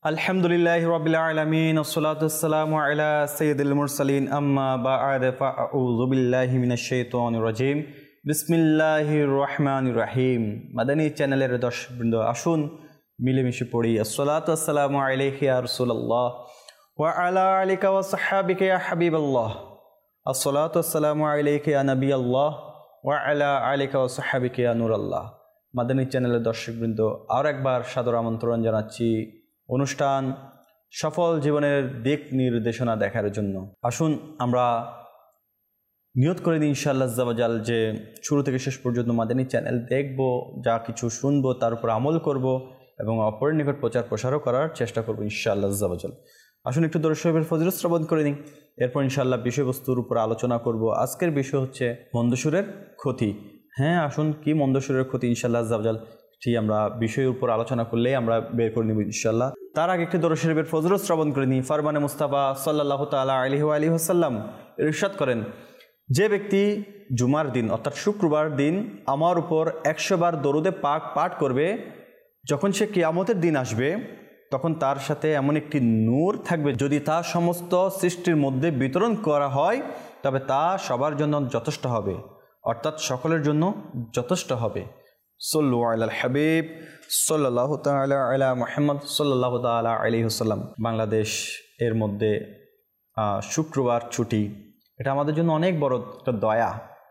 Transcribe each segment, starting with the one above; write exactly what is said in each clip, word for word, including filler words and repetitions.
আলহামদুলিল্লাহি রাব্বিল আলামিন ওয়াসসালাতু ওয়াসসালামু আলা সাইয়্যিদিল মুরসালিন আম্মা বা'দ ফাআউযু বিল্লাহি মিনাশ শাইতানির রাজীম বিসমিল্লাহির রহমানির রহিম। মাদানী চ্যানেলের দর্শকবৃন্দ, আসুন মিলেমিশে পড়ি আসসালাতু ওয়াসসালামু আলাইকা ইয়া রাসূলুল্লাহ ওয়া আলা আলিকা ওয়া সাহবিকা ইয়া হাবিবাল্লাহ, আসসালাতু ওয়াসসালামু আলাইকা ইয়া নবিয়াল্লাহ ওয়া আলা আলিকা ওয়া সাহবিকা ইয়া নূরাল্লাহ। মাদানী চ্যানেলের দর্শকবৃন্দ, আর একবার সাদর আমন্ত্রণ জানাচ্ছি অনুষ্ঠান সফল জীবনের দিক নির্দেশনা দেখার জন্য। আসুন আমরা নিয়ত করে দিই ইনশাআল্লাহ আজ্জা ওয়া জাল যে শুরু থেকে শেষ পর্যন্ত মাদানী চ্যানেল দেখব, যা কিছু শুনবো তার উপর আমল করব এবং অপরের নিকট প্রচার প্রসারও করার চেষ্টা করব ইনশাআল্লাহ আজ্জা ওয়া জাল। আসুন একটু দরুদ শরীফের ফজিলত শ্রবণ করে নিই, এরপর ইনশাআল্লাহ বিষয়বস্তুর উপর আলোচনা করব। আজকের বিষয় হচ্ছে মন্দসুরের ক্ষতি। হ্যাঁ, আসুন কি মন্দসুরের ক্ষতি ইনশাআল্লাহ আজ্জা ওয়া জাল ঠিক আমরা বিষয়ের উপর আলোচনা করলেই আমরা বের করে নিব ইনশাআল্লাহ। তার আগে একটি দরুদ শরীফের ফজিলত শ্রবণ করে নিই। ফরমানে মুস্তাফা সাল্লাল্লাহু তাআলা আলাইহি ওয়া আলিহি ওয়াসাল্লাম ইরশাদ করেন, যে ব্যক্তি জুমার দিন অর্থাৎ শুক্রবার দিন আমার উপর একশো বার দরুদে পাক পাঠ করবে, যখন সে কিয়ামতের দিন আসবে তখন তার সাথে এমন একটি নূর থাকবে, যদি তা সমস্ত সৃষ্টির মধ্যে বিতরণ করা হয় তবে তা সবার জন্য যথেষ্ট হবে, অর্থাৎ সকলের জন্য যথেষ্ট হবে। সল্লু আলাল হাবিব সাল্লাল্লাহু তাআলা আলা মুহাম্মদ সাল্লাল্লাহু তাআলা আলাইহি ওয়াসাল্লাম। বাংলাদেশ এর মধ্যে শুক্রবার ছুটি, এটা আমাদের জন্য অনেক বড় একটা দয়া।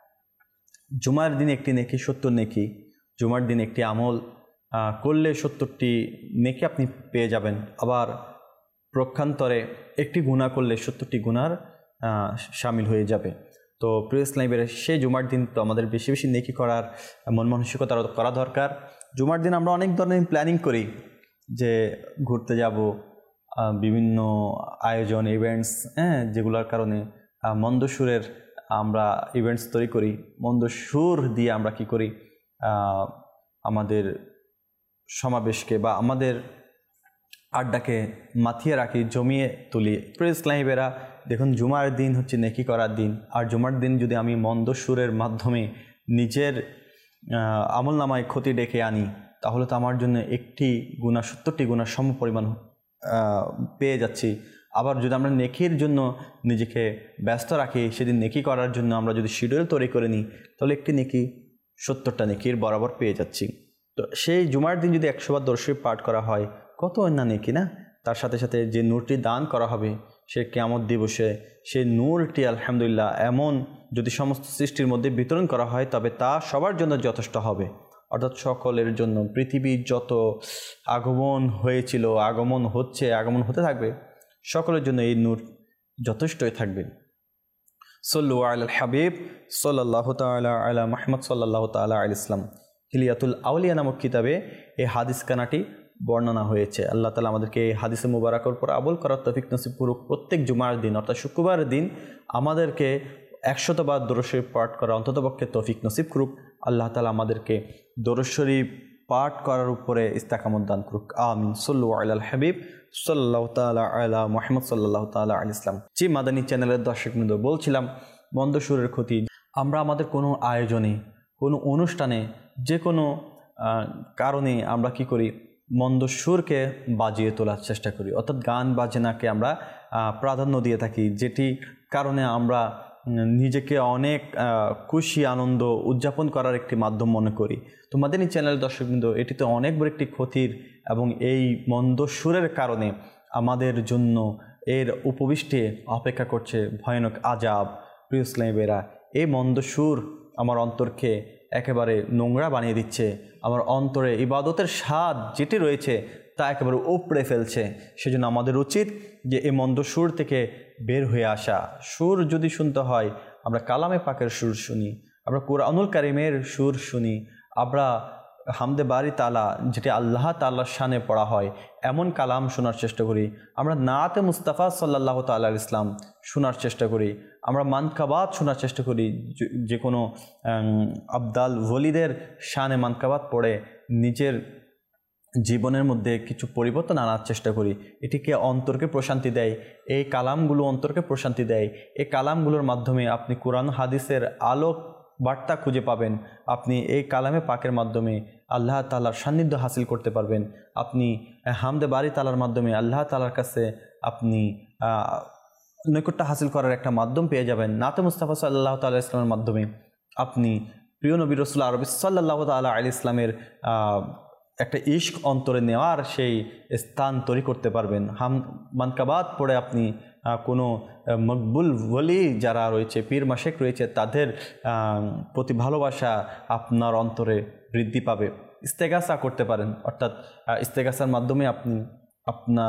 জুমার দিন একটি নেকি, সত্তর নেকি। জুমার দিন একটি আমল করলে সত্তরটি নেকি আপনি পেয়ে যাবেন, আবার প্রক্ষান্তরে একটি গুনাহ করলে সত্তরটি গুনার শামিল হয়ে যাবে। তো প্রিয় ইসলামের সেই জুমার দিন তো আমাদের বেশি বেশি নেকি করার মন মানসিকতা করা দরকার। জুমার দিন আমরা অনেক ধরনের প্ল্যানিং করি, যে ঘুরতে যাব, বিভিন্ন আয়োজন ইভেন্টস, হ্যাঁ, যেগুলোর কারণে মন্দসুরের আমরা ইভেন্টস তৈরি করি। মন্দসুর দিয়ে আমরা কি করি, আমাদের সমাবেশকে বা আমাদের আড্ডাকে মাথিয়ে রাখি, জমিয়ে তুলি। প্রিয় ইসলামীরা দেখুন, জুমার দিন হচ্ছে নেকি করার দিন, আর জুমার দিন যদি আমি মন্দ সুরের মাধ্যমে নিজের আমল নামায় ক্ষতি ডেকে আনি, তাহলে তো আমার জন্য একটি গুনাহ সত্তরটি গুনাহ সম পরিমাণ পেয়ে যাচ্ছি। আবার যদি আমরা নেকির জন্য নিজেকে ব্যস্ত রাখি, সেদিন নেকি করার জন্য আমরা যদি শিডিউল তৈরি করে নিই, তাহলে একটি নেকি সত্তরটা নেকির বরাবর পেয়ে যাচ্ছি। তো সেই জুমার দিন যদি একশো বার দরুদ শরীফ পাঠ করা হয়, কত অন্যান্য নেকি না। তার সাথে সাথে যে নূরটি দান করা হবে সে কিয়ামত দিবসে, সেই নূরটি আলহামদুলিল্লাহ এমন যদি সমস্ত সৃষ্টির মধ্যে বিতরণ করা হয় তবে তা সবার জন্য যথেষ্ট হবে, অর্থাৎ সকলের জন্য। পৃথিবীর যত আগমন হয়েছিল, আগমন হচ্ছে, আগমন হতে থাকবে, সকলের জন্য এই নূর যথেষ্টই থাকবে। সল্লু আলাল হাবিব সাল্লাল্লাহু তাআলা আলা মুহাম্মদ সাল্লাল্লাহু তাআলা আলাইহি ওয়াসাল্লাম। হিলিয়াতুল আউলিয়া নামক কিতাবে এই হাদিস কানাটি বর্ণনা হয়েছে। আল্লাহ তাআলা আমাদেরকে এই হাদিসে মুবারাকার উপর আমল করার তৌফিক নসিব করুক। প্রত্যেক জুমার দিন অর্থাৎ শুক্রবার দিন আমাদেরকে একশতবার দরুদ শরীফ পাঠ করা অন্ততপক্ষে তৌফিক নসিব করুক। আল্লাহ তাআলা আমাদেরকে দরুদ শরীফ পাঠ করার উপরে ইস্তেকামত দান করুক, আমিন। সল্লু আলাল হাবিব সাল্লাল্লাহু তাআলা আলা মুহাম্মদ সাল্লাল্লাহু তাআলা আলাইহি ওয়াসাল্লাম। জি মাদানী চ্যানেলের দর্শকবৃন্দ, বলছিলাম মন্দসুরের ক্ষতি। আমরা আমাদের কোনো আয়োজনে, কোনো অনুষ্ঠানে, যে কোনো কারণে আমরা কি করি, মন্দসুরকে বাজিয়ে তোলার চেষ্টা করি, অর্থাৎ গান বাজনাকে আমরা প্রাধান্য দিয়ে থাকি, যেটি কারণে আমরা নিজেকে অনেক খুশি আনন্দ উদযাপন করার একটি মাধ্যম মনে করি। তো মাদানী চ্যানেলের দর্শকবৃন্দ, এটিতে অনেক বড় একটি ক্ষতির, এবং এই মন্দসুরের কারণে আমাদের জন্য এর উপবিষ্টে অপেক্ষা করছে ভয়ানক আযাব। প্রিয় ইসলামীরা, এই মন্দসুর আমার অন্তরকে একেবারে নোংরা বানিয়ে দিচ্ছে, আমার অন্তরে ইবাদতের স্বাদ যেটি রয়েছে তা একেবারে উপড়ে ফেলছে। সেজন্য আমাদের উচিত যে এই মন্দ সুর থেকে বের হয়ে আসা। সুর যদি শুনতে হয়, আমরা কালামে পাকের সুর শুনি, আমরা কুরআনুল কারীমের সুর শুনি, আমরা হামদে বারি তাআলা যেটি আল্লাহ তাআলার শানে পড়া হয় এমন কালাম শোনার চেষ্টা করি, আমরা নাতে মুস্তাফা সাল্লাল্লাহু তাআলা আলাইহি ওয়াসাল্লাম শোনার চেষ্টা করি, আমরা মানকাবাত শোনার চেষ্টা করি, যে কোনো আবদাল ওলিদের শানে মানকাবাত পড়ে নিজের জীবনের মধ্যে কিছু পরিবর্তন আনার চেষ্টা করি। এটিকে অন্তরকে প্রশান্তি দেয়, এই কালামগুলো অন্তরকে প্রশান্তি দেয়। এই কালামগুলোর মাধ্যমে আপনি কোরআন হাদিসের আলোক বার্তা খুঁজে পাবেন। আপনি এই কালামে পাকের মাধ্যমে আল্লাহ তাআলার সান্নিধ্য হাসিল করতে পারবেন। আপনি হামদে বারি তাআলার মাধ্যমে আল্লাহ তাআলার কাছে আপনি নৈকট্য হাসিল করার একটা মাধ্যম পেয়ে যাবেন। নাতে মুস্তাফা সাল্লাল্লাহু তাআলা ইসলামের মাধ্যমে আপনি প্রিয় নবী রাসূল আরবি সাল্লাল্লাহু তাআলা আলাইহি ইসলামের একটা ইশক অন্তরে নেওয়ার সেই স্থান তৈরি করতে পারবেন। হাম মানকাবাত পড়ে আপনি কোনো মকবুল ওলি যারা রয়েছে, পীর মাশেক রয়েছে, তাদের প্রতি ভালোবাসা আপনার অন্তরে বৃদ্ধি পাবে। ইস্তেগাসা করতে পারেন, অর্থাৎ ইস্তেগাসার মাধ্যমে আপনি আপনার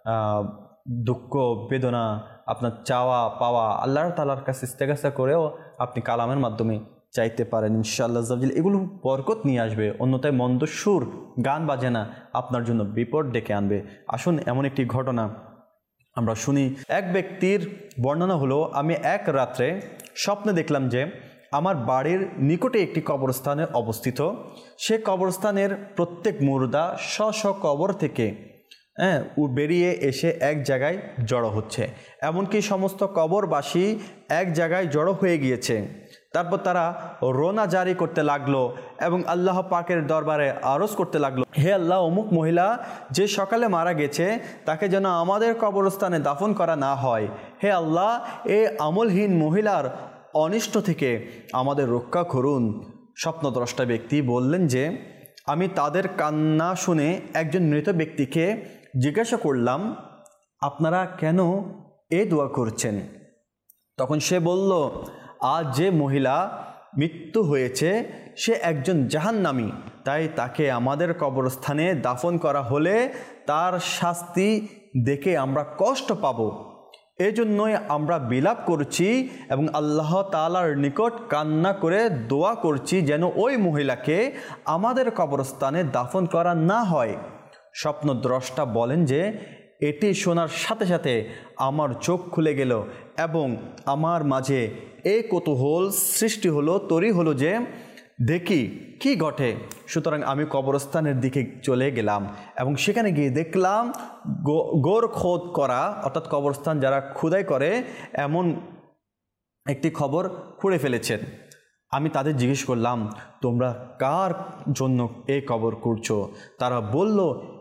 দুঃখ বেদনা, আপনার চাওয়া পাওয়া আল্লাহ তাআলার কাছে ইস্তেগাসা করেও আপনি কালামের মাধ্যমে চাইতে পারেন ইনশাআল্লাহ। এগুলো বরকত নিয়ে আসবে, অন্যথায় মন্দ সুর গান বাজনা আপনার জন্য বিপদ ডেকে আনবে। আসুন এমন একটি ঘটনা আমরা শুনি। এক ব্যক্তির বর্ণনা হলো, আমি এক রাত্রে স্বপ্নে দেখলাম যে আমার বাড়ির নিকটে একটি কবরস্থানে অবস্থিত। সে কবরস্থানের প্রত্যেক মুর্দা স্ব স্ব কবর থেকে হ্যাঁ বেরিয়ে এসে এক জায়গায় জড়ো হচ্ছে, এমনকি সমস্ত কবরবাসী এক জায়গায় জড়ো হয়ে গিয়েছে। তারপর তারা রোনা জারি করতে লাগলো এবং আল্লাহ পাকের দরবারে আরজ করতে লাগলো, হে আল্লাহ, অমুক মহিলা যে সকালে মারা গেছে তাকে যেন আমাদের কবরস্থানে দাফন করা না হয়। হে আল্লাহ, এই আমলহীন মহিলার অনিষ্ট থেকে আমাদের রক্ষা করুন। স্বপ্নদ্রষ্টা ব্যক্তি বললেন যে আমি তাদের কান্না শুনে একজন মৃত ব্যক্তিকে জিজ্ঞাসা করলাম, আপনারা কেন এ দোয়া করছেন? তখন সে বলল, আজ যে মহিলা মৃত্যু হয়েছে সে একজন জাহান্নামী, তাই তাকে আমাদের কবরস্থানে দাফন করা হলে তার শাস্তি দেখে আমরা কষ্ট পাব। এজন্যই আমরা বিলাপ করছি এবং আল্লাহ তাআলার নিকট কান্না করে দোয়া করছি যেন ওই মহিলাকে আমাদের কবরস্থানে দাফন করা না হয়। স্বপ্নদ্রষ্টা বলেন যে এটি শোনার সাথে সাথে আমার চোখ খুলে গেল এবং আমার মাঝে এই কৌতূহল সৃষ্টি হলো, তৈরি হলো যে দেখি কি ঘটে। সুতরাং আমি কবরস্থানের দিকে চলে গেলাম এবং সেখানে গিয়ে দেখলাম গোর খোদ করা, অর্থাৎ কবরস্থান যারা খোদাই করে এমন একটি খবর খুঁড়ে ফেলেছেন। আমি তাদের জিজ্ঞেস করলাম, তোমরা কার জন্য এই কবর খুঁড়ছো? তারা বলল,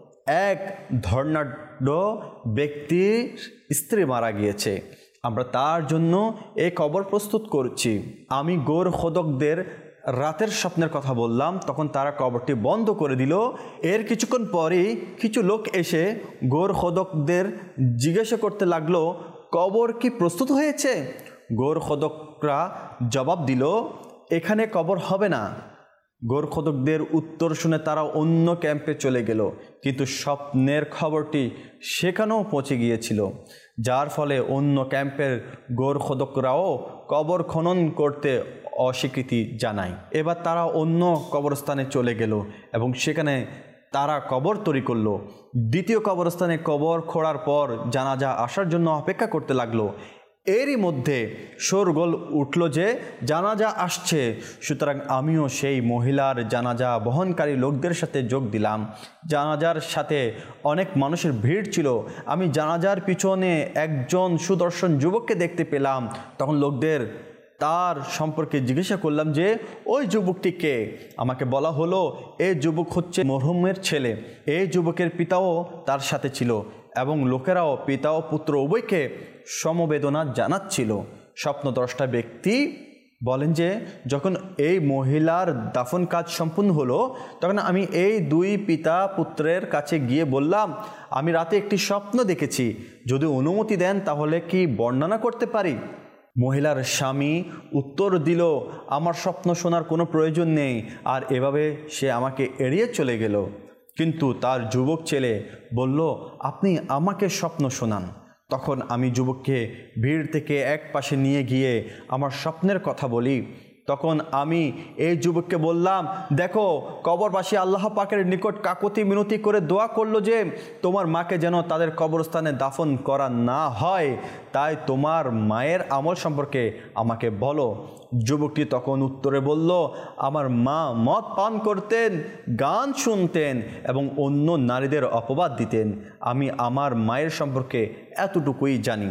এক ধর্নাঢ্য ব্যক্তির স্ত্রী মারা গিয়েছে, আমরা তার জন্য এই কবর প্রস্তুত করছি। আমি গোর খোদকদের রাতের স্বপ্নের কথা বললাম, তখন তারা কবরটি বন্ধ করে দিল। এর কিছুক্ষণ পরই কিছু লোক এসে গোর খোদকদের জিজ্ঞাসা করতে লাগলো, কবর কি প্রস্তুত হয়েছে? গোর খোদকরা জবাব দিল, এখানে কবর হবে না। গোর খোদকদের উত্তর শুনে তারা অন্য ক্যাম্পে চলে গেল, কিন্তু স্বপ্নের খবরটি সেখানেও পৌঁছে গিয়েছিল, যার ফলে অন্য ক্যাম্পের গোর খোদকরাও কবর খনন করতে অস্বীকৃতি জানায়। এবার তারা অন্য কবরস্থানে চলে গেল এবং সেখানে তারা কবর তৈরি করলো। দ্বিতীয় কবরস্থানে কবর খোঁড়ার পর জানাজা আসার জন্য অপেক্ষা করতে লাগলো। এরই মধ্যে শোরগোল উঠল যে জানাজা আসছে। সুতরাং আমিও সেই মহিলার জানাজা বহনকারী লোকদের সাথে যোগ দিলাম। জানাজার সাথে অনেক মানুষের ভিড় ছিল। আমি জানাজার পিছনে একজন সুদর্শন যুবককে দেখতে পেলাম। তখন লোকদের তার সম্পর্কে জিজ্ঞাসা করলাম যে ওই যুবকটি কে? আমাকে বলা হলো এই যুবক হচ্ছে মরহুমের ছেলে। এই যুবকের পিতাও তার সাথে ছিল এবং লোকেরাও পিতা ও পুত্র উভয়কে সমবেদনা জানাচ্ছিল। স্বপ্নদ্রষ্টা ব্যক্তি বলেন যে যখন এই মহিলার দাফন কাজ সম্পূর্ণ হলো, তখন আমি এই দুই পিতা পুত্রের কাছে গিয়ে বললাম, আমি রাতে একটি স্বপ্ন দেখেছি, যদি অনুমতি দেন তাহলে কি বর্ণনা করতে পারি? মহিলার স্বামী উত্তর দিল, আমার স্বপ্ন শোনার কোনো প্রয়োজন নেই। আর এভাবে সে আমাকে এড়িয়ে চলে গেল। কিন্তু তার যুবক ছেলে বলল, আপনি আমাকে স্বপ্ন শোনান। তখন আমি যুবককে ভিড় থেকে এক পাশে নিয়ে গিয়ে আমার স্বপ্নের কথা বলি। তখন আমি এই যুবককে বললাম, দেখো, কবরবাসী আল্লাহ পাকের নিকট কাকুতি মিনতি করে দোয়া করলো যে তোমার মাকে যেন তাদের কবরস্থানে দাফন করা না হয়, তাই তোমার মায়ের আমল সম্পর্কে আমাকে বলো। যুবকটি তখন উত্তরে বলল, আমার মা মদ পান করতেন, গান শুনতেন এবং অন্য নারীদের অপবাদ দিতেন। আমি আমার মায়ের সম্পর্কে এতটুকুই জানি।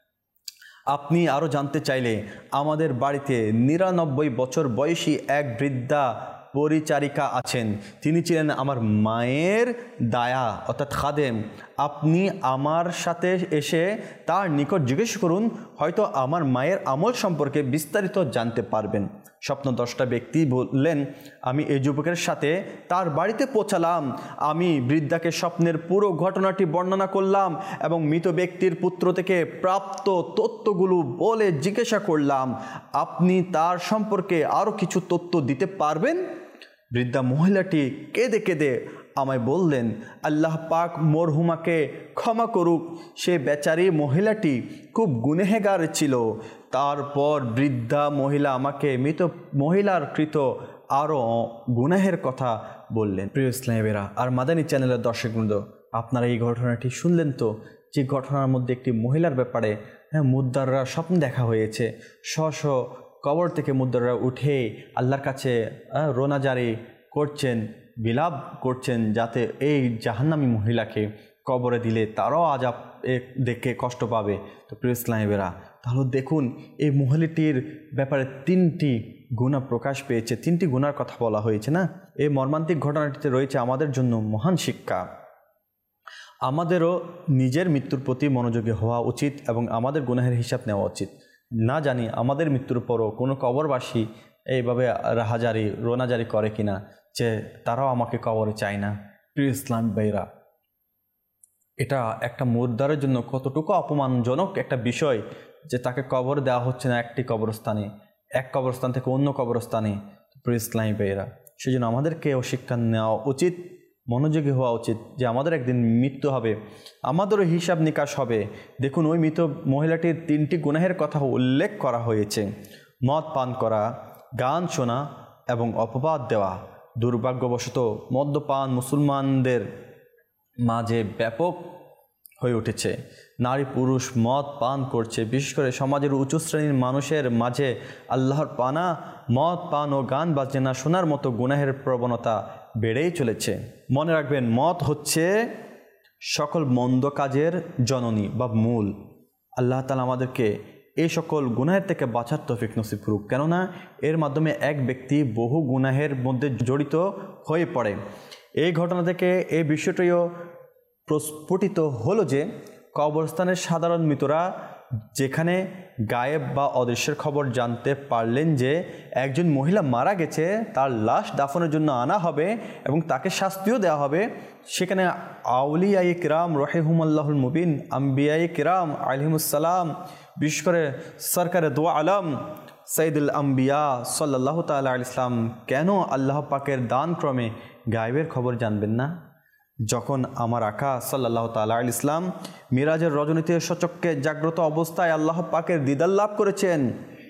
আপনি আরও জানতে চাইলে আমাদের বাড়িতে নিরানব্বই বছর বয়সী এক বৃদ্ধা পরিচারিকা আছেন, তিনি ছিলেন আমার মায়ের দায়া অর্থাৎ খাদেম। আপনি আমার সাথে এসে তার নিকট জিজ্ঞেস করুন, হয়তো আমার মায়ের আমল সম্পর্কে বিস্তারিত জানতে পারবেন। স্বপ্নদ্রষ্টা ব্যক্তি বললেন, আমি এই যুবকের সাথে তার বাড়িতে পৌঁছালাম। আমি বৃদ্ধাকে স্বপ্নের পুরো ঘটনাটি বর্ণনা করলাম এবং মৃত ব্যক্তির পুত্র থেকে প্রাপ্ত তথ্যগুলো বলে জিজ্ঞাসা করলাম, আপনি তার সম্পর্কে আরও কিছু তথ্য দিতে পারবেন? বৃদ্ধা মহিলাটি কেঁদে কেঁদে আমায় বললেন, আল্লাহ পাক মরহুমাকে ক্ষমা করুক, সে বেচারি মহিলাটি খুব গুনেহগার ছিল। তারপর বৃদ্ধা মহিলা আমাকে মৃত মহিলার কৃত আরও গুনাহের কথা বললেন। প্রিয় ইসলামেরা আর মাদানী চ্যানেলের দর্শকবৃন্দ, আপনারা এই ঘটনাটি শুনলেন তো, যে ঘটনার মধ্যে একটি মহিলার ব্যাপারে হ্যাঁ মুদ্দাররা স্বপ্ন দেখা হয়েছে। স্ব স্ব কবর থেকে মুদ্দাররা উঠে আল্লাহর কাছে রোনাজারি করছেন, বিলাপ করছেন, যাতে এই জাহান্নামী মহিলাকে কবরে দিলে তারাও আজাব দেখে কষ্ট পাবে। তো প্রিয় ইসলামেরা, তাহলে দেখুন এই মহিলাটির ব্যাপারে তিনটি গুনাহ প্রকাশ পেয়েছে, তিনটি গুনার কথা বলা হয়েছে না। এই মর্মান্তিক ঘটনাটিতে রয়েছে আমাদের জন্য মহান শিক্ষা। আমাদেরও নিজের মৃত্যুর প্রতি মনোযোগী হওয়া উচিত এবং আমাদের গুনাহের হিসাব নেওয়া উচিত। না জানি আমাদের মৃত্যুর পরও কোনো কবরবাসী এইভাবে রাহাজারি রোনাজারি করে কিনা যে তারাও আমাকে কবরে চায় না। প্রিয় ইসলাম ভাইরা, এটা একটা মুদ্দারের জন্য কতটুকু অপমানজনক একটা বিষয় যে তাকে কবর দেওয়া হচ্ছে না একটি কবরস্থানে, এক কবরস্থান থেকে অন্য কবরস্থানে। প্রিয় ইসলাম ভাইরা, সেই জন্য আমাদেরকেও শিক্ষা নেওয়া উচিত, মনোযোগী হওয়া উচিত যে আমাদের একদিন মৃত্যু হবে, আমাদেরও হিসাব নিকাশ হবে। দেখুন ওই মৃত মহিলাটির তিনটি গুনাহের কথা উল্লেখ করা হয়েছে: মদ পান করা, গান শোনা এবং অপবাদ দেওয়া। দুর্ভাগ্যবশত মদ্যপান মুসলমানদের মাঝে ব্যাপক হয়ে উঠেছে। নারী পুরুষ মদ পান করছে, বিশেষ করে সমাজের উঁচু শ্রেণীর মানুষের মাঝে আল্লাহর পানা মদ পান ও গান বাজনা শোনার মতো গুনাহের প্রবণতা বেড়েই চলেছে। মনে রাখবেন, মদ হচ্ছে সকল মন্দ কাজের জননী বা মূল। আল্লাহ তাআলা আমাদেরকে এই সকল গুনাহের থেকে বাঁচার তৌফিক নসিব করুক, কেননা এর মাধ্যমে এক ব্যক্তি বহু গুনাহের মধ্যে জড়িত হয়ে পড়ে। এই ঘটনা থেকে এই বিষয়টিও প্রস্ফুটিত হলো যে কবরস্থানের সাধারণ মৃতরা যেখানে গায়েব বা অদৃশ্যের খবর জানতে পারলেন যে একজন মহিলা মারা গেছে, তার লাশ দাফনের জন্য আনা হবে এবং তাকে শাস্তিও দেওয়া হবে, সেখানে আউলিয়ায়ে কিরাম রহিমুল্লাহুল মুবিন, আম্বিয়ায়ে কিরাম আলাইহিমুসসালাম, বিশেষ করে সরকারে দো আলম সৈয়দুল আম্বিয়া সাল্লাল্লাহু তাআলা আলাইহি ইসলাম কেন আল্লাহ পাকের দান ক্রমে গায়েবের খবর জানবেন না? যখন আমার আকা সাল্লাল্লাহু তাআলা আলাইহি ইসলাম মিরাজের রজনীতে সচক্ষে জাগ্রত অবস্থায় আল্লাহ পাকের দিদার লাভ করেছেন,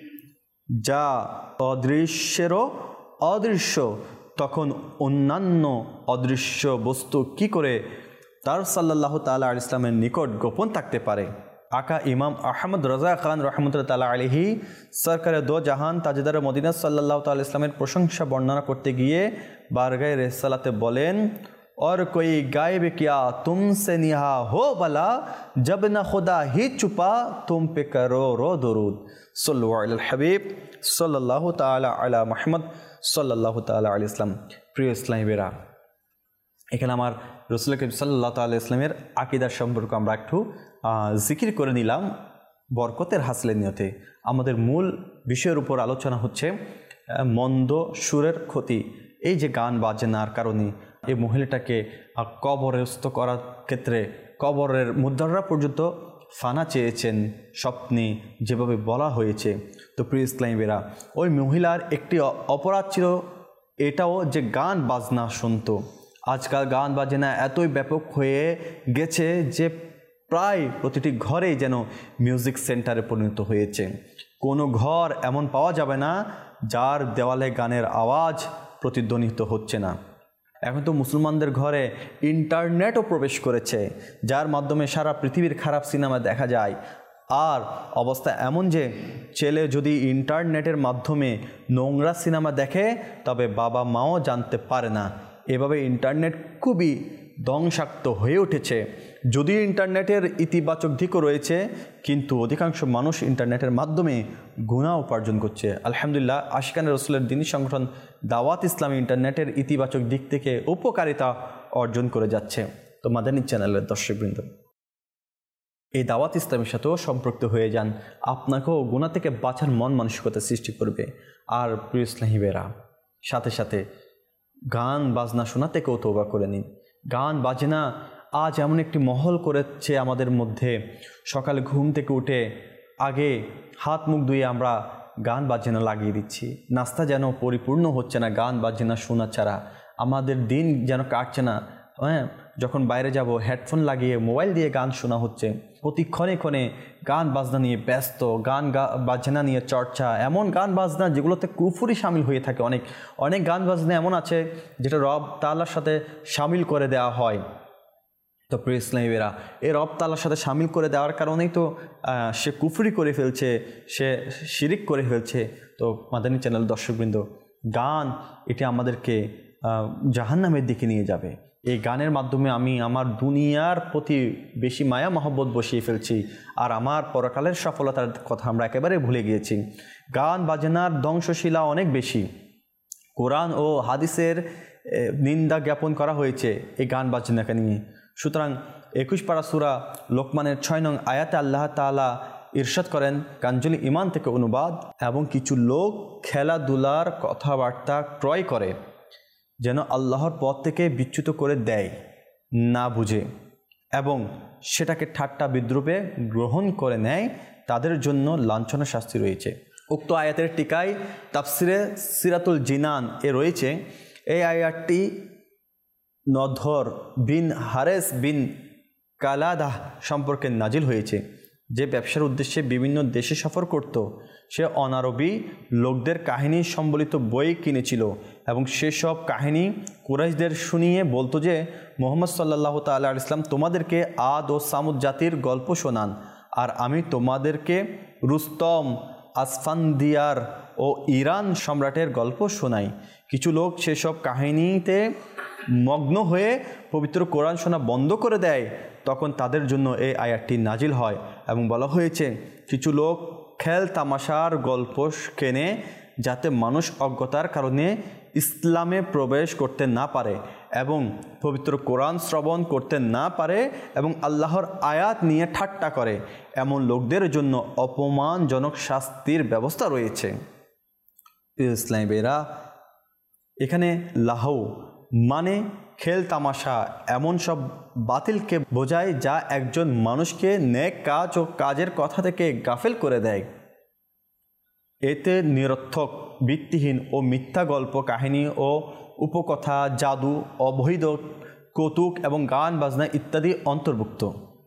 যা অদৃশ্যেরও অদৃশ্য, তখন অন্যান্য অদৃশ্য বস্তু কি করে তার সাল্লাল্লাহু তাআলা আলাইহি ইসলামের নিকট গোপন থাকতে পারে? আকা ইমাম আহমদ রাজা খান রহমতুল্লাহ তাআলা আলাইহি সরকারে দো জাহান তাজদার মদিনা সাল্লাল্লাহু তাআলা ইসলামের প্রশংসা বর্ণনা করতে গিয়ে বারগায়ে রিসালাতে বলেন, और कोई गायब क्या तुमसे निहा हो भला, जब न खुदा ही छुपा तुम पे करो रो दरूद, सल्लु अलल हबीब सल्लल्लाहु ताला अला मुहम्मद सल्लल्लाहु ताला अलैहि इस्लाम। প্রিয় ইসলামীরা, এখানে আমার রাসূল করিম সাল্লাল্লাহু তাআলা ইসলামের আকীদার সম্পর্কে আমরা একটু জিকির করে নিলাম বরকতের হাসিলের নিয়তে। আমাদের মূল বিষয়ের উপর আলোচনা হচ্ছে মন্দ সুরের ক্ষতি। এই যে গান বাজনার কারণে এই মহিলাটাকে কবরস্থ করার ক্ষেত্রে কবরের মুদ্দাররা পর্যন্ত ফানা চেয়েছেন স্বপ্নে, যেভাবে বলা হয়েছে। তো প্রিয় ইসলামীরা, ওই মহিলার একটি অপরাধ ছিল এটাও যে গান বাজনা শুনতো। আজকাল গান বাজনা এতই ব্যাপক হয়ে গেছে যে প্রায় প্রতিটি ঘরেই যেন মিউজিক সেন্টারে পরিণত হয়েছে। কোনো ঘর এমন পাওয়া যাবে না যার দেওয়ালে গানের আওয়াজ প্রতিধ্বনিত হচ্ছে না। এখন তো মুসলমানদের ঘরে ইন্টারনেটও প্রবেশ করেছে, যার মাধ্যমে সারা পৃথিবীর খারাপ সিনেমা দেখা যায়। আর অবস্থা এমন যে ছেলে যদি ইন্টারনেটের মাধ্যমে নোংরা সিনেমা দেখে তবে বাবা মাও জানতে পারে না। এভাবে ইন্টারনেট খুবই ধ্বংসাত্মক হয়ে উঠেছে। যদিও ইন্টারনেটের ইতিবাচক দিকও রয়েছে, কিন্তু অধিকাংশ মানুষ ইন্টারনেটের মাধ্যমে গুনাহ উপার্জন করছে। আলহামদুলিল্লাহ, আশিকানে রসুলের দ্বীনি সংগঠন দাওয়াত ইসলামী ইন্টারনেটের ইতিবাচক দিক থেকে উপকারিতা অর্জন করে যাচ্ছে। তো মাদানী চ্যানেলের দর্শকবৃন্দ, এই দাওয়াত ইসলামের সাথেও সম্পৃক্ত হয়ে যান, আপনাকেও গুনাহ থেকে বাঁচার মন মানসিকতা সৃষ্টি করবে। আর প্রিয় ইসলামীরা, সাথে সাথে গান বাজনা শোনা থেকেও তওবা করে নিন। গান বাজনা আজ এমন একটি মহল করেছে আমাদের মধ্যে, সকালে ঘুম থেকে উঠে আগে হাত মুখ ধুয়ে আমরা গান বাজনা লাগিয়ে দিচ্ছি। নাস্তা যেন পরিপূর্ণ হচ্ছে না গান বাজনা শোনা ছাড়া, আমাদের দিন যেন কাটছে না। হ্যাঁ, যখন বাইরে যাব হেডফোন লাগিয়ে মোবাইল দিয়ে গান শোনা হচ্ছে, প্রতি ক্ষণে ক্ষণে গান বাজনা নিয়ে ব্যস্ত, গান বাজনা নিয়ে চর্চা, এমন গান বাজনা যেগুলোতে কুফরি শামিল হয়ে থাকে। অনেক অনেক গান বাজনা এমন আছে যেটা রব তাআলার সাথে শামিল করে দেওয়া হয়। তো প্রিয় ইসলামীরা, এই রব তাআলার সাথে শামিল করে দেওয়ার কারণেই তো সে কুফরি করে ফেলছে, সে শিরিক করে ফেলছে। তো মাদানী চ্যানেল দর্শকবৃন্দ, গান এটি আমাদেরকে জাহান্নামের দিকে নিয়ে যাবে। এই গানের মাধ্যমে আমি আমার দুনিয়ার প্রতি বেশি মায়া মহব্বত বসিয়ে ফেলছি, আর আমার পরকালের সফলতার কথা আমরা একেবারে ভুলে গিয়েছি। গান বাজনার ধ্বংসশীলা অনেক বেশি। কোরআন ও হাদিসের নিন্দা জ্ঞাপন করা হয়েছে এই গান বাজনাকে নিয়ে। সুতরাং একুশ পারা সূরা লোকমানের ছয় নং আয়াতে আল্লাহ তাআলা ইরশাদ করেন, কাঞ্জুল ঈমান থেকে অনুবাদ, এবং কিছু লোক খেলাধুলার কথাবার্তা ক্রয় করে যেন আল্লাহর পথ থেকে বিচ্যুত করে দেয় না বুঝে, এবং সেটাকে ঠাট্টা বিদ্রুপে গ্রহণ করে নেয়, তাদের জন্য লাঞ্ছনা শাস্তি রয়েছে। উক্ত আয়াতের টিকায় তাফসিরে সিরাতুল জিনান এ রয়েছে, এই আয়াতটি নধর বিন হারেস বিন কালাদাহ সম্পর্কে নাজিল হয়েছে, যে ব্যবসার উদ্দেশ্যে বিভিন্ন দেশে সফর করত। সে অনারবি লোকদের কাহিনী সম্বলিত বই কিনেছিল এবং সেসব কাহিনী কুরাইশদের শুনিয়ে বলতো যে মুহাম্মদ সাল্লাল্লাহু তাআলা আলাইহি ওয়াসাল্লাম তোমাদেরকে আদ ও সামুদ জাতির গল্প শোনান, আর আমি তোমাদেরকে রুস্তম, আসফান্দিয়ার ও ইরান সম্রাটের গল্প শোনাই। কিছু লোক সেসব কাহিনীতে মগ্ন হয়ে পবিত্র কোরআন শোনা বন্ধ করে দেয়, তখন তাদের জন্য এই আয়াতটি নাজিল হয় এবং বলা হয়েছে, কিছু লোক খেল তামাশার গল্প কেনে যাতে মানুষ অজ্ঞতার কারণে ইসলামে প্রবেশ করতে না পারে এবং পবিত্র কোরআন শ্রবণ করতে না পারে এবং আল্লাহর আয়াত নিয়ে ঠাট্টা করে। এমন লোকদের জন্য অপমানজনক শাস্তির ব্যবস্থা রয়েছে। ইসলামীরা, এখানে লাহু মানে খেল তামাশা এমন সব বাতিলকে বোঝায় যা একজন মানুষকে নেক কাজ ও কাজের কথা থেকে গাফেল করে দেয়। এতে নিরর্থক, ভিত্তিহীন ও মিথ্যা গল্প কাহিনী ও উপকথা, জাদু, অবৈধ কৌতুক এবং গান বাজনা ইত্যাদি অন্তর্ভুক্ত।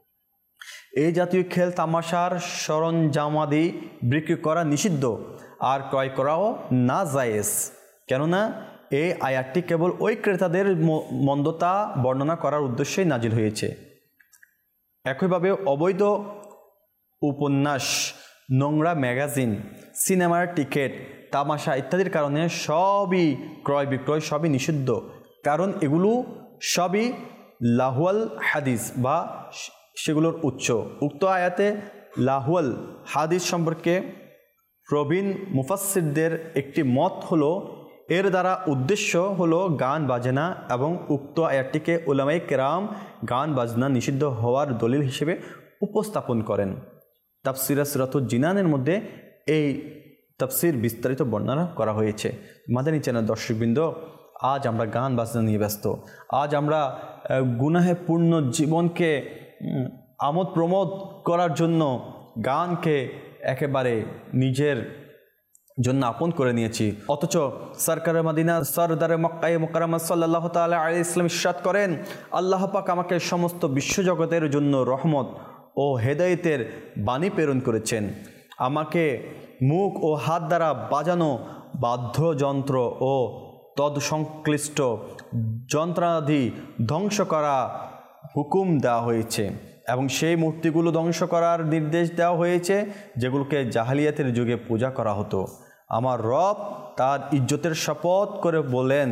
এই জাতীয় খেল তামাশার সরঞ্জামাদি বিক্রি করা নিষিদ্ধ, আর ক্রয় করাও না জায়েজ, কেননা এই আয়াতটি কেবল ওই ক্রেতাদের মন্দতা বর্ণনা করার উদ্দেশ্যেই নাজিল হয়েছে। একইভাবে অবৈধ উপন্যাস, নোংরা ম্যাগাজিন, সিনেমার টিকিট, তামাশা ইত্যাদির কারণে সবই ক্রয় বিক্রয় সবই নিষিদ্ধ, কারণ এগুলো সবই লাহুয়াল হাদিস বা সেগুলোর উৎস। উক্ত আয়াতে লাহুয়াল হাদিস সম্পর্কে প্রবীণ মুফাসসিরদের একটি মত হলো, এর দ্বারা উদ্দেশ্য হলো গান বাজনা, এবং উক্ত আয়াতটিকে উলামায়ে কেরাম গান বাজনা নিষিদ্ধ হওয়ার দলিল হিসেবে উপস্থাপন করেন। তাফসিরে সিরাতুল জিনানের মধ্যে এই তাফসির বিস্তারিত বর্ণনা করা হয়েছে। মাদানী চ্যানেল দর্শকবৃন্দ, আজ আমরা গান বাজনা নিয়ে ব্যস্ত। আজ আমরা গুনাহে পূর্ণ জীবনকে আমোদ প্রমোদ করার জন্য গানকে একেবারে নিজের জন্য আপন করে নিয়েছি, অথচ সরকারে মদিনা সরদারে মক্কায়ে মুকাররমা সাল্লাল্লাহু তাআলা আলাইহি ওয়াসাল্লাম ইরশাদ করেন, আল্লাহ পাক আমাকে সমস্ত বিশ্বজগতের জন্য রহমত ও হেদায়েতের বাণী প্রেরণ করেছেন। আমাকে মুখ ও হাত দ্বারা বাজানো বাদ্যযন্ত্র ও তৎসংশ্লিষ্ট যন্ত্রাদি ধ্বংস করা হুকুম দেওয়া হয়েছে এবং সেই মূর্তিগুলো ধ্বংস করার নির্দেশ দেওয়া হয়েছে যেগুলোকে জাহেলিয়াতের যুগে পূজা করা হতো। আমার রব তার ইজ্জতের শপথ করে বলেন,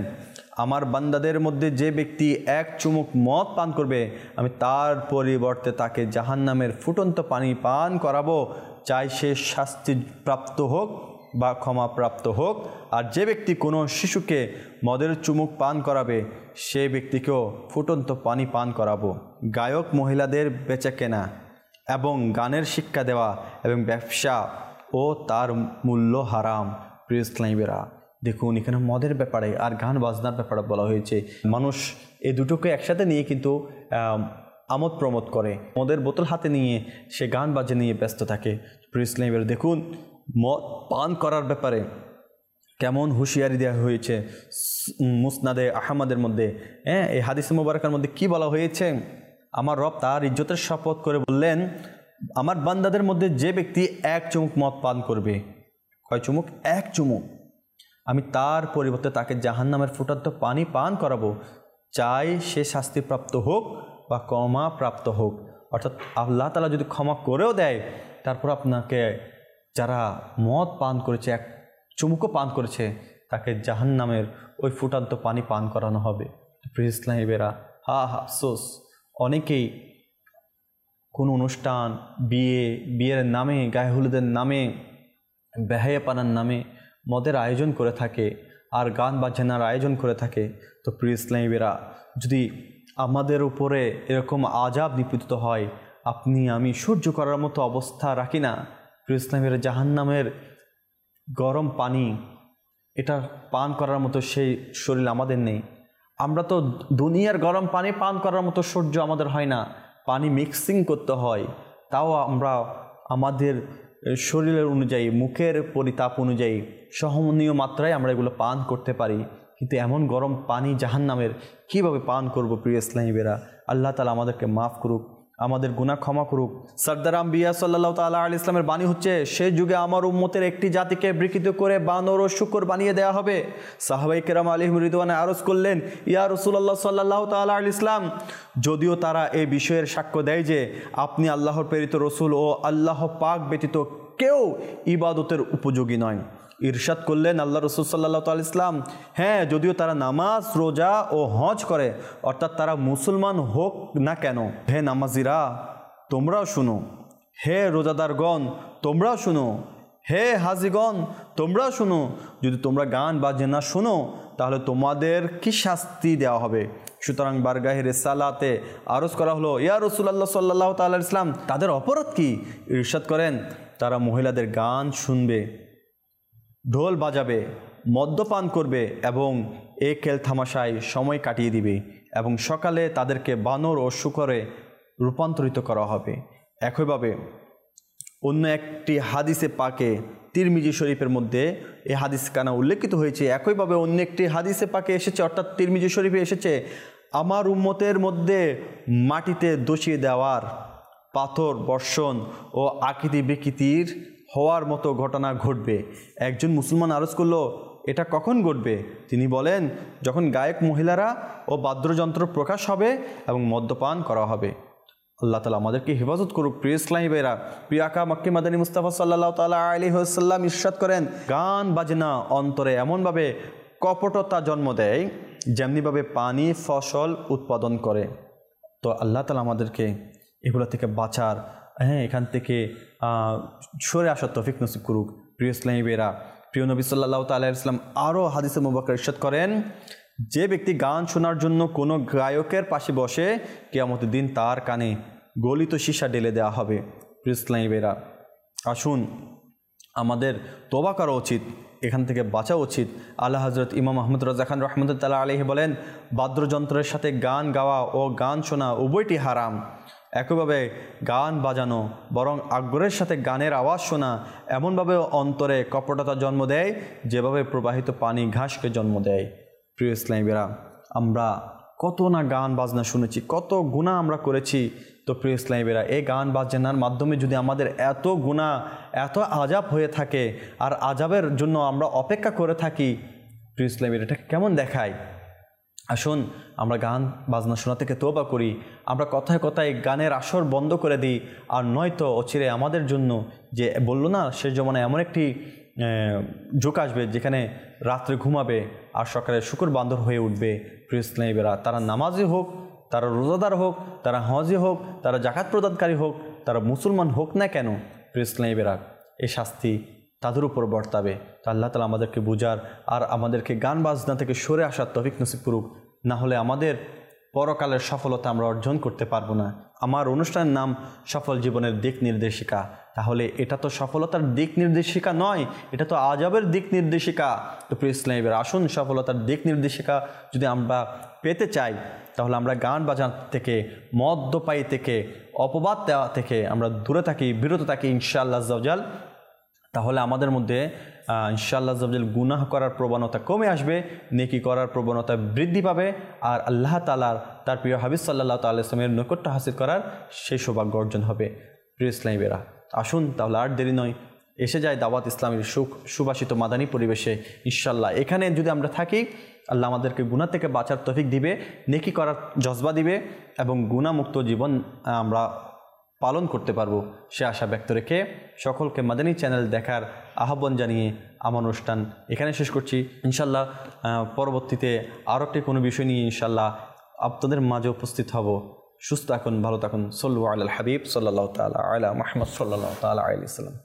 আমার বান্দাদের মধ্যে যে ব্যক্তি এক চুমুক মদ পান করবে আমি তার পরিবর্তে তাকে জাহান্নামের ফুটন্ত পানি পান করাবো, চাই সে শাস্তিপ্রাপ্ত হোক বা ক্ষমাপ্রাপ্ত হোক। আর যে ব্যক্তি কোনো শিশুকে মদের চুমুক পান করাবে সে ব্যক্তিকেও ফুটন্ত পানি পান করাবো। গায়ক মহিলাদের বেচাকেনা এবং গানের শিক্ষা দেওয়া এবং ব্যবসা ও তার মূল্য হারাম। প্রিয় ইসলামীরা দেখুন, এখানে মদের ব্যাপারে আর গান বাজনার ব্যাপারে বলা হয়েছে। মানুষ এই দুটোকে একসাথে নিয়ে কিন্তু আমোদ প্রমোদ করে, মদের বোতল হাতে নিয়ে সে গান বাজে নিয়ে ব্যস্ত থাকে। প্রিয় ইসলামীরা দেখুন, মদ পান করার ব্যাপারে কেমন হুঁশিয়ারি দেওয়া হয়েছে মুসনাদে আহমদের মধ্যে। হ্যাঁ, এই হাদিস মুবারকের মধ্যে কি বলা হয়েছে? আমার রব তার ইজ্জতের শপথ করে বললেন, আমার বান্দাদের মধ্যে যে ব্যক্তি এক চুমুক মদ পান করবে, কয় চুমুক? এক চুমুক, আমি তার পরিবর্তে তাকে জাহান্নামের ফুটন্ত পানি পান করাবো, চাই সে শাস্তিপ্রাপ্ত হোক বা ক্ষমা প্রাপ্ত হোক। অর্থাৎ আল্লাহ তাআলা যদি ক্ষমা করেও দেয়, তারপর আপনাকে যারা মদ পান করেছে, এক চুমুকও পান করেছে, তাকে জাহান্নামের ওই ফুটন্ত পানি পান করানো হবে। প্রিয় ইসলামীরা, হা হা আফসোস, অনেকেই কোন অনুষ্ঠান, বিয়ে বিয়ের নামে, গায়ে হলুদের নামে, বেহায়াপানার নামে মদের আয়োজন করে থাকে আর গান বাজনার আয়োজন করে থাকে। তো প্রিয় ইসলামীরা, যদি আমাদের উপরে এরকম আযাব নিপতিত হয়, আপনি আমি সহ্য করার মতো অবস্থা রাখি না। প্রিয় ইসলামীরা, জাহান্নামের গরম পানি এটা পান করার মতো সেই শরীর আমাদের নেই। আমরা তো দুনিয়ার গরম পানি পান করার মতো সহ্য আমাদের হয় না, পানি মিক্সিং করতে হয়, তাও আমরা আমাদের শরীরের অনুযায়ী, মুখের পরিতাপ অনুযায়ী সহনীয় মাত্রায় আমরা এগুলো পান করতে পারি। কিন্তু এমন গরম পানি জাহান্নামের কীভাবে পান করব? প্রিয় ইসলামীরা, আল্লাহ তাআলা আমাদেরকে মাফ করুক, আমাদের গুনাহ ক্ষমা করুক। সরদার আম্বিয়া সাল্লাল্লাহু তাআলা আলাইহি ইসলামের বাণী হচ্ছে, সেই যুগে আমার উম্মতের একটি জাতিকে বিকৃত করে বানর ও শূকর বানিয়ে দেওয়া হবে। সাহাবায়ে কেরাম আলাইহিম রিদওয়ান আরজ করলেন, ইয়া রাসূলুল্লাহ সাল্লাল্লাহু তাআলা আলাইহি ইসলাম, যদিও তারা এই বিষয়ের সাক্ষ্য দেয় যে আপনি আল্লাহর প্রেরিত রসুল ও আল্লাহ পাক ব্যতীত কেউ ইবাদতের উপযোগী নয়। ইরশাদ করলেন আল্লাহ রসুল সাল্লাল্লাহু আলাইহি ইসলাম, হ্যাঁ, যদিও তারা নামাজ, রোজা ও হজ করে, অর্থাৎ তারা মুসলমান হোক না কেন। হে নামাজিরা, তোমরাও শুনো, হে রোজাদারগণ তোমরাও শুনো, হে হাজিগণ তোমরাও শুনো, যদি তোমরা গান বাজনা শুনো তাহলে তোমাদের কি শাস্তি দেওয়া হবে। সুতরাং বারগাহে রিসালাতে আরজ করা হলো, ইয়া রাসূলুল্লাহ সাল্লাল্লাহু তাআলা আলাইহি ইসলাম, তাদের অপরাধ কি? ইরশাদ করেন, তারা মহিলাদের গান শুনবে, ঢোল বাজাবে, মদ্যপান করবে এবং এ খেল তামাশায় সময় কাটিয়ে দিবে এবং সকালে তাদেরকে বানর ও শূকরে রূপান্তরিত করা হবে। একইভাবে অন্য একটি হাদিসে পাকে তিরমিজি শরীফের মধ্যে এই হাদিস কানা উল্লেখিত হয়েছে। একইভাবে অন্য একটি হাদিসে পাকে এসেছে, অর্থাৎ তিরমিজি শরীফে এসেছে, আমার উম্মতের মধ্যে মাটিতে দোষিয়ে দেওয়ার, পাথর বর্ষণ ও আকৃতি বিকৃতির হওয়ার মতো ঘটনা ঘটবে। একজন মুসলমান আরজ করল, এটা কখন ঘটবে? তিনি বলেন, যখন গায়ক মহিলারা ও বাদ্যযন্ত্র প্রকাশ হবে এবং মদ্যপান করা হবে। আল্লাহ তাআলা আমাদেরকে হেফাজত করুক। প্রিয় ইসলামী ভাইরা, প্রিয় আকা মক্কি মাদানী মুস্তাফা সাল্লাল্লাহু তাআলা আলাইহি ওয়াসাল্লাম ইরশাদ করেন, গান বাজনা অন্তরে এমনভাবে কপটতা জন্ম দেয় যেমনিভাবে পানি ফসল উৎপাদন করে। তো আল্লাহ তাআলা আমাদেরকে এগুলো থেকে বাঁচার, হ্যাঁ, এখান থেকে সরে আসার তৌফিক নসিব করুক। প্রিয় ইসলামী ভাইরা, প্রিয় নবী সাল্লাল্লাহু তাআলা আলাইহি ওয়াসাল্লাম আরও হাদিসে মুবারক ইরশাদ করেন, যে ব্যক্তি গান শোনার জন্য কোনো গায়কের পাশে বসে, কিয়ামতের দিন তার কানে গলিত সীসা ঢেলে দেওয়া হবে। প্রিয় ইসলামী ভাইরা, আসুন আমাদের তওবা করা উচিত, এখান থেকে বাঁচা উচিত। আল্লাহ হযরত ইমাম আহমদ রাজা খান রহমতুল্লাহ আলাইহি বলেন, বাদ্যযন্ত্রের সাথে গান গাওয়া ও গান শোনা উভয়টি হারাম। একইভাবে গান বাজানো বরং আগ্রহের সাথে গানের আওয়াজ শোনা এমনভাবে অন্তরে কপটতা জন্ম দেয় যেভাবে প্রবাহিত পানি ঘাসকে জন্ম দেয়। প্রিয় ইসলামীরা, আমরা কত না গান বাজনা শুনেছি, কত গুনাহ আমরা করেছি। তো প্রিয় ইসলামীরা, এই গান বাজনার মাধ্যমে যদি আমাদের এত গুনাহ, এত আযাব হয়ে থাকে আর আযাবের জন্য আমরা অপেক্ষা করে থাকি, প্রিয় ইসলামীরা, এটা কেমন দেখায়? আসুন আমরা গান বাজনা শোনা থেকে তওবা করি, আমরা কথায় কথায় গানের আসর বন্ধ করে দিই। আর নয়তো অচিরে আমাদের জন্য, যে বললো না, সে জমানায় এমন একটি যুগ আসবে যেখানে রাত্রে ঘুমাবে আর সকালে শুকর বান্দর হয়ে উঠবে। প্রিয় ইসলামীরা, তারা নামাজি হোক, তারা রোজাদার হোক, তারা হজি হোক, তারা জাকাত প্রদানকারী হোক, তারা মুসলমান হোক না কেন, প্রিয় ইসলামীরা, এই শাস্তি তাদের উপর বর্তাবে। তো আল্লাহ তাআলা আমাদেরকে বুঝার আর আমাদেরকে গান বাজনা থেকে সরে আসার তৌফিক নসিব করুক। না হলে আমাদের পরকালের সফলতা আমরা অর্জন করতে পারবো না। আমার অনুষ্ঠানের নাম সফল জীবনের দিক নির্দেশিকা, তাহলে এটা তো সফলতার দিক নির্দেশিকা নয়, এটা তো আযাবের দিক নির্দেশিকা। তো প্রিয় ইসলামীরা, আসুন সফলতার দিক নির্দেশিকা যদি আমরা পেতে চাই, তাহলে আমরা গান বাজান থেকে, মদ্যপায়ী থেকে, অপবাদ দেওয়া থেকে আমরা দূরে থাকি, বিরত থাকি ইনশাআল্লাহ আযজা ওয়া জাল। তাহলে আমাদের মধ্যে ইনশাআল্লাহ আযজা ওয়া জাল গুনাহ করার প্রবণতা কমে আসবে, নেকি করার প্রবণতা বৃদ্ধি পাবে, আর আল্লাহ তাআলার তার প্রিয় হাবিব সাল্লাল্লাহু তাআলা ইসলামের নৈকট্য হাসিল করার সেই সৌভাগ্য অর্জন হবে। প্রিয় ইসলামীরা, আসুন তাহলে আর দেরি নয়, এসে যায় দাওয়াত ইসলামের সুখ সুবাসিত মাদানী পরিবেশে। ইনশাআল্লাহ এখানে যদি আমরা থাকি, আল্লাহ আমাদেরকে গুনাহ থেকে বাঁচার তৌফিক দিবে, নেকি করার জজবা দিবে এবং গুনাহমুক্ত জীবন আমরা পালন করতে পারবো, সে আশা ব্যক্ত রেখে সকলকে মাদানী চ্যানেল দেখার আহ্বান জানিয়ে আমার অনুষ্ঠান এখানে শেষ করছি। ইনশাআল্লাহ পরবর্তীতে আরও একটি কোনো বিষয় নিয়ে ইনশাআল্লাহ আপনাদের মাঝে উপস্থিত হব। সুস্থ থাকুন, ভালো থাকুন। সল্লু আলাল হাবিব সাল্লাল্লাহু তাআলা আলা মুহাম্মদ সাল্লাল্লাহু তাআলা আলাইহি ওয়াসাল্লাম।